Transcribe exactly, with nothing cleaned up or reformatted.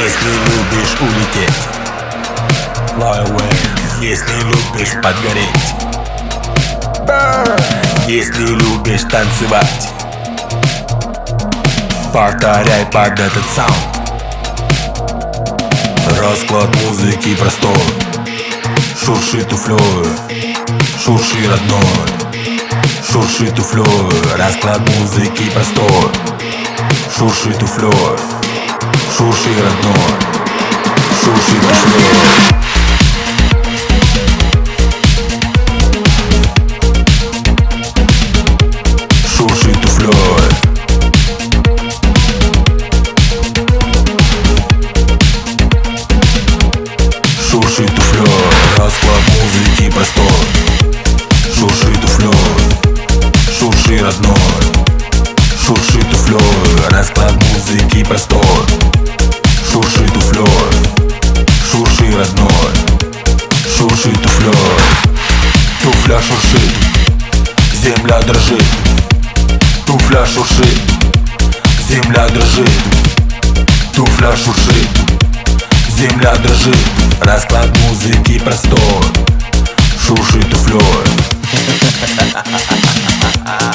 Если любишь улететь, fly away. Если любишь подгореть, burn. Если любишь танцевать, повторяй под этот саунд. Расклад музыки простой, шуршит туфлёй, шурши родной, шурши туфлёй. Расклад музыки простой, шурши туфлёй, шурши родной, шурши туфлёй. Шурши туфлёй, шурши туфлёй. Расклад музыки простой, шурши туфлёй, шурши родной, шурши туфлёй. Расклад музыки простой, шурши туфлёй, шурши родной, шурши туфлёй. Туфля шуршит, земля дрожит. Туфля шуршит, земля дрожит. Туфля шуршит, земля дрожит. Расклад музыки простой, шуршит туфлёй.